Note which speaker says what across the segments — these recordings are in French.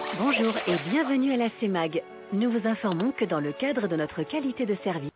Speaker 1: Bonjour et bienvenue à la CEMAG. Nous vous informons que dans le cadre de notre qualité de service,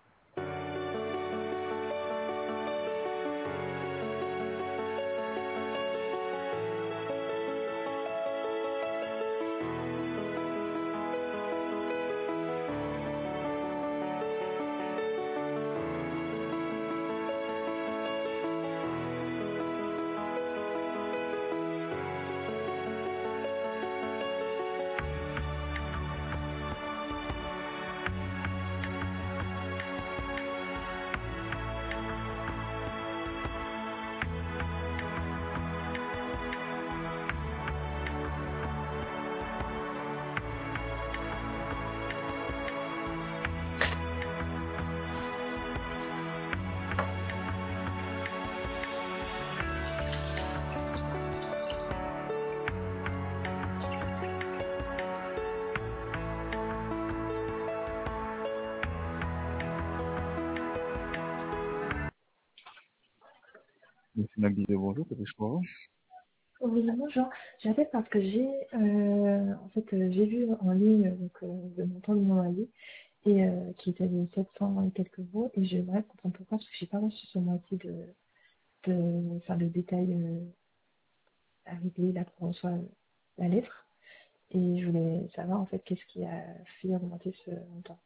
Speaker 2: Monsieur Nabide, bonjour, que puis-je pour vous?
Speaker 3: Oui, bonjour. J'appelle parce que j'ai vu en ligne le montant de mon loyer qui était de 700 et quelques euros et j'aimerais comprendre pourquoi parce que j'ai pas reçu ce mois-ci de détails arrivés là pour recevoir la lettre et je voulais savoir en fait qu'est-ce qui a fait augmenter ce montant.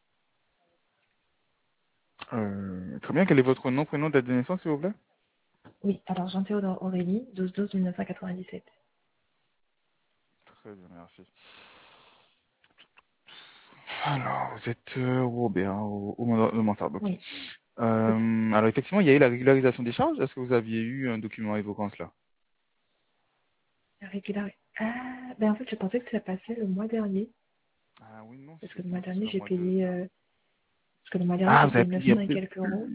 Speaker 2: Très bien, quel est votre nom, prénom, date de naissance, s'il vous plaît?
Speaker 3: Oui, alors Jean-Théodore Aurélie, 12-12-1997.
Speaker 2: Très bien, merci. Alors, vous êtes Robert, hein, au Mansard, ok.
Speaker 3: Oui, c'est ça.
Speaker 2: Alors, effectivement, il y a eu la régularisation des charges. Est-ce que vous aviez eu un document évoquant cela?
Speaker 3: La régularité. Ah, ben en fait je pensais que ça passait le mois dernier
Speaker 2: Ah oui, non,
Speaker 3: parce que le mois
Speaker 2: effectivement, c'est
Speaker 3: dernier
Speaker 2: le
Speaker 3: j'ai
Speaker 2: mois de...
Speaker 3: payé. Parce que le mois dernier,
Speaker 2: Ah,
Speaker 3: j'ai
Speaker 2: vous avez
Speaker 3: payé
Speaker 2: payé
Speaker 3: 900 et quelques euros.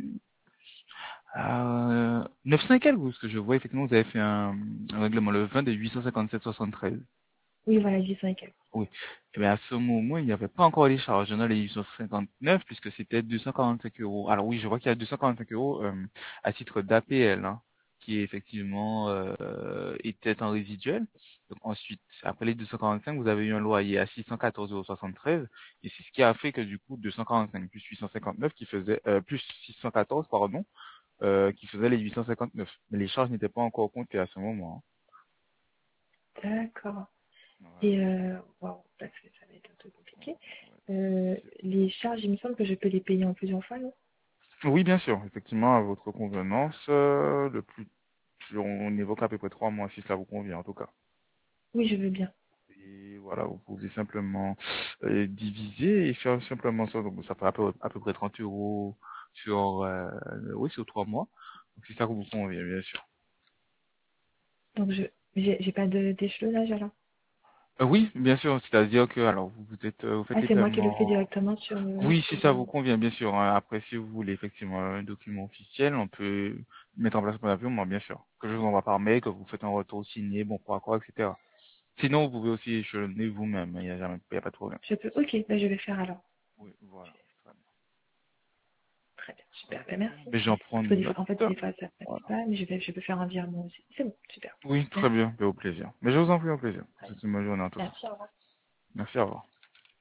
Speaker 2: 900 et quelques, parce que je vois, effectivement, vous avez fait un règlement le 20 de 857,73.
Speaker 3: Oui, voilà, 800 et quelques.
Speaker 2: Oui. Eh bien, à ce moment, il n'y avait pas encore les charges. On a les 859 puisque c'était 245 euros. Alors oui, je vois qu'il y a 245 euros à titre d'APL, hein, qui effectivement était en résiduel. Donc ensuite, après les 245, vous avez eu un loyer à 614,73 euros. Et c'est ce qui a fait que du coup, 245 plus 859 qui faisait plus 614, pardon, qui faisait les 859. Mais les charges n'étaient pas encore comptées à ce moment,
Speaker 3: D'accord.
Speaker 2: hein.
Speaker 3: Et,
Speaker 2: Voilà.
Speaker 3: wow, parce que ça va être un peu compliqué. Les charges, il me semble que je peux les payer en plusieurs fois, non?
Speaker 2: Oui, bien sûr, effectivement, à votre convenance, on évoque à peu près 3 mois si cela vous convient en tout cas.
Speaker 3: Oui, je veux bien.
Speaker 2: Et voilà, vous pouvez simplement diviser et faire simplement ça. Donc ça fait à peu près 30 euros sur, oui, sur 3 mois. Donc si ça vous convient, bien sûr.
Speaker 3: Donc, j'ai pas d'échelonnage alors.
Speaker 2: Oui, bien sûr, c'est-à-dire que alors vous faites
Speaker 3: Ah,
Speaker 2: les
Speaker 3: c'est moi qui le fais
Speaker 2: paiements.
Speaker 3: directement sur le.
Speaker 2: Oui, si ça vous convient, bien sûr, hein. Après, si vous voulez effectivement un document officiel, on peut mettre en place un document, bien sûr. Que je vous envoie par mail, que vous faites un retour signé, bon pour accord, etc. Sinon, vous pouvez aussi échelonner vous-même, il y a pas de problème.
Speaker 3: Je peux. Ok, ben, je vais faire alors.
Speaker 2: Oui, voilà. Très bien.
Speaker 3: Très bien, super. Ben,
Speaker 2: Ok.
Speaker 3: merci.
Speaker 2: Mais j'en prends
Speaker 3: Parce que
Speaker 2: note.
Speaker 3: en fait, des fois, ça passe
Speaker 2: Voilà.
Speaker 3: pas, mais je peux faire un virement aussi. C'est bon, super.
Speaker 2: Oui, très
Speaker 3: Merci.
Speaker 2: bien, au plaisir. Mais je vous en prie, au plaisir.
Speaker 3: Très bien.
Speaker 2: C'est une bonne journée en tout cas.
Speaker 3: Merci, au revoir.
Speaker 2: Merci, au revoir.